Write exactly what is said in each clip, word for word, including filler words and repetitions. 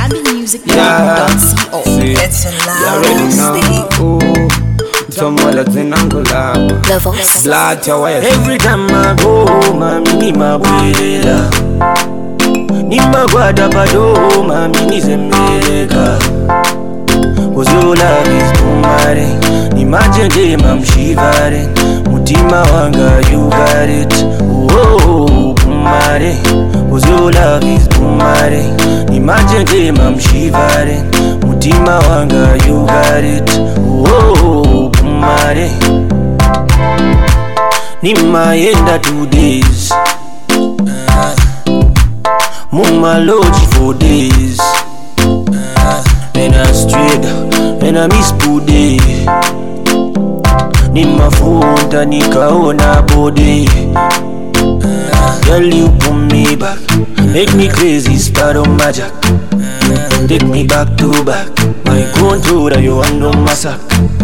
Zambi Music Yeah. dot co. See, It's a you already know. Tomola zinangula The voice. Blood to west. Every time I go home, mami ni mabwela. Ni magwada bado, mami ni zembeleka. Cause your love is bumare. Ni majende mamshivare. Mutima wanga you got it. Oh, bumare. Cause your love is bumare. Ni majende mamshivare. Mutima wanga you got it. Oh, bumare. Nimayenda two days uh, Muma lodge four days uh, Then I straight, then I miss Bude Nimafunta nikaona body uh, Girl you pull me back, make me crazy, start on my jack uh, Take me back to back, my controller you under my sack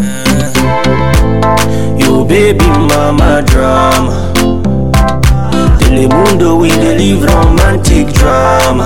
Yo baby mama drama Telemundo we dey live romantic drama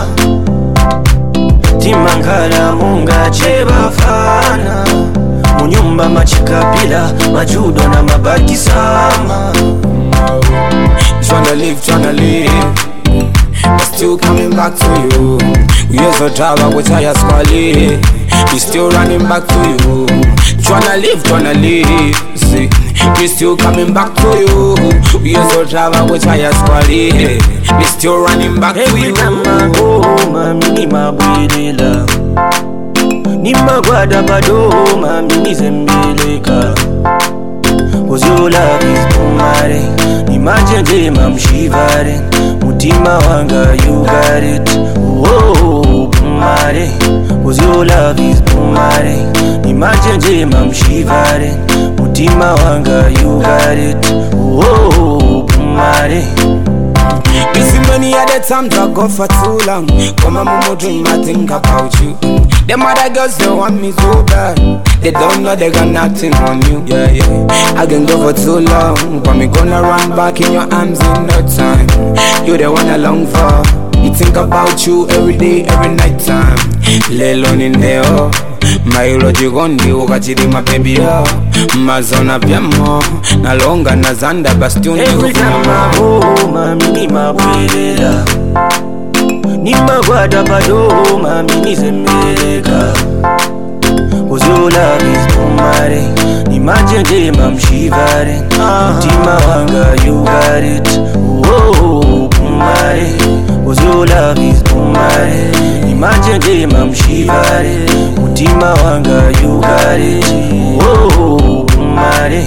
Timangala munga cheba fana Munyumba machikapila majudo na mabaki sama Tryna live, tryna live But still coming back to you. We also travel with higher squally. We still running back to you. Tryna live, tryna live. See, we still coming back to you. We also travel with higher squally. We still running back to you. Every time I go home, mami ni mabwelela. Ni magwada bado, mami ni zembeleka. Cause your love is bumare. Ni majende mamshivare. Mutima wanga you got it. Oh, bumare. Cause your love is bumare. Ni majende mamshivare. Mutima wanga you got it. Oh, bumare. Busy many other times I go for too long. Come on, mama, dream, I think about you. Them other girls, they want me so bad. They don't know they got nothing on you. Yeah, yeah. I can go for too long, but me gonna run back in your arms in no time. You the one I long for. You think about you every day, every night time. Lay alone in there, oh. My logic on the wakachiri my baby, oh. Mazona piamo, na longa na zanda bastion. Every time I go home, mami ni mabwelela. Ni magwada bado, mami ni zembeleka. Cause your love is bumare. Ni majende mamshivare. Mutima wanga you got it. Oh, bumare. Cause your love is bumare. Ni majende mamshivare. Mutima wanga you got it. Oh, bumare.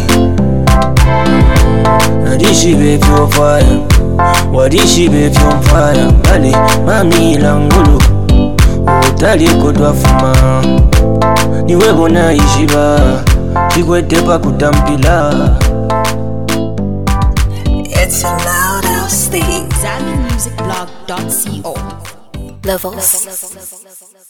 Nadishi baby on fire. Wadishi baby on fire. Bale mami langulu. Utali kodwa fuma. Niwe bona ishiba. Chikwete pa kutampila. It's a loud house thing. Zambi Music blog dot co. The voice.